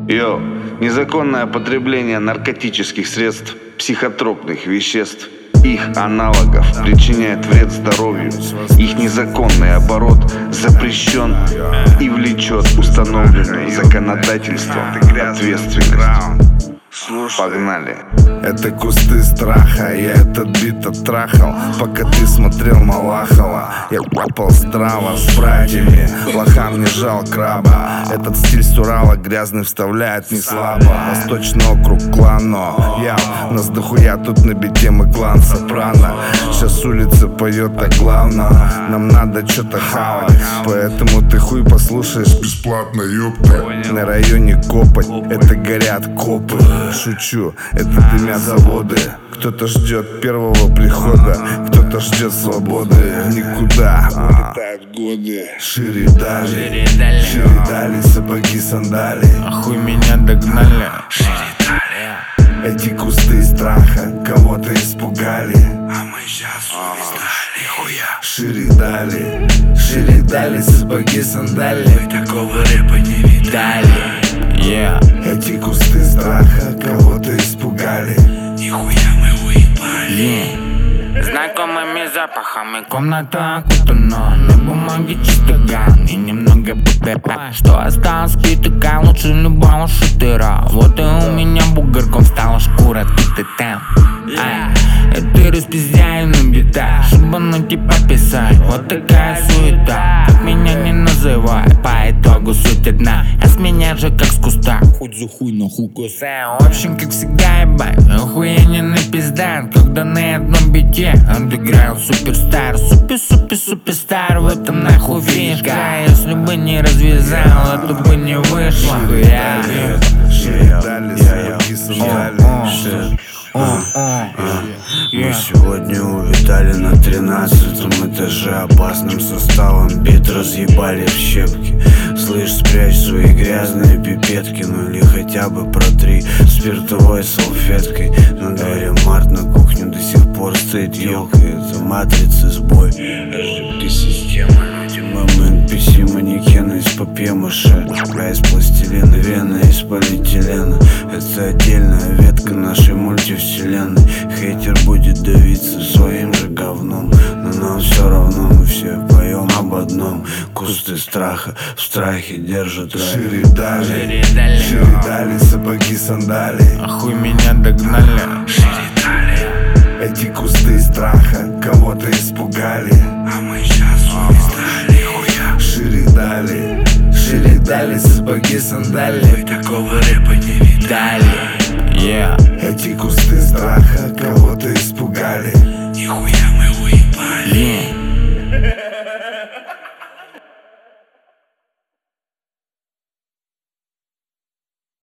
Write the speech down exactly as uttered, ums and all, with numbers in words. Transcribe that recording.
Йо, незаконное потребление наркотических средств, психотропных веществ, их аналогов причиняет вред здоровью. Их незаконный оборот запрещен и влечет установленным законодательством ответственность. Погнали. Это кусты страха, я этот бит оттрахал, пока ты смотрел Малахова. Я попал здраво с братьями, лохам не жал краба. Этот стиль с Урала грязный вставляет не слабо. Восточный округ клано, я нас дохуя тут на бите, мы клан Сопрано. Сейчас улица поет о главном, нам надо что-то хавать, поэтому ты хуй послушаешь бесплатно, ёпта. На районе копоть, это горят копы. Шучу, это дымят заводы. Кто-то ждет первого прихода, кто-то ждет свободы. Никуда улетают годы. Шире дали, шире дали, сапоги, сандали. Охуй меня догнали. Шире дали. Эти кусты страха кого-то испугали, а мы сейчас увидали хуя. Шире дали, шире дали, сапоги, сандали. Вы такого рэпа не видали. Yeah. Эти кусты страха кого-то испугали. Нихуя мы уебали. Yeah. Знакомыми запахами комната окутана, на бумаге чисто ган и немного пеппа. Что осталось китыка лучше любого шутера. Вот и у меня бугорком стала шкура, тут и там. Ай, это распиздяю на бита, чтобы на тебя писать. Вот такая суета, как меня не называй. По итогу суть одна, а с меня же как с куста. Хоть за хуй нахуй кусаю. В общем, как всегда, ебать, охуенный пиздан. Когда на одном бите андеграунд суперстар. Супер-супер-суперстар, в этом нахуй фишка. Если бы не развязал, это бы не вышло. Я Мы сегодня улетали на тринадцатом этаже опасным составом. Бит разъебали в щепки. Слышь, спрячь свои грязные пипетки, ну или хотя бы протри спиртовой салфеткой. На дворе март, на кухне до сих пор стоит елка. Это матрица сбой, ошибки системы. Люди, мамы, эн пи си, манекены из папье-маше, из пластилина, вены из полиэтилена. Это отдельная ветка нашей мультивселенной. Хейтер будет давиться своим же говном, но нам все равно, мы все поем об одном. Кусты страха в страхе держат рай. Шире дали, шире дали, сапоги, сандали. Охуй меня догнали. Шире дали. Эти кусты страха кого-то испугали, а мы сейчас увидали хуя. Шире дали, шире дали, сапоги, сандали. Вы такого рэпа не видали. Yeah. Эти кусты страха кого-то испугали. Нихуя.